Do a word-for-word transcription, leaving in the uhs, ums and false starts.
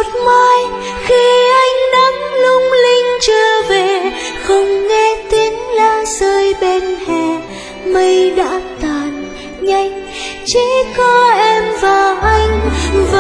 một mai khi ánh nắng lung linh trở về, không nghe tiếng lá rơi bên hè, mây đã tàn nhanh, chỉ có em và anh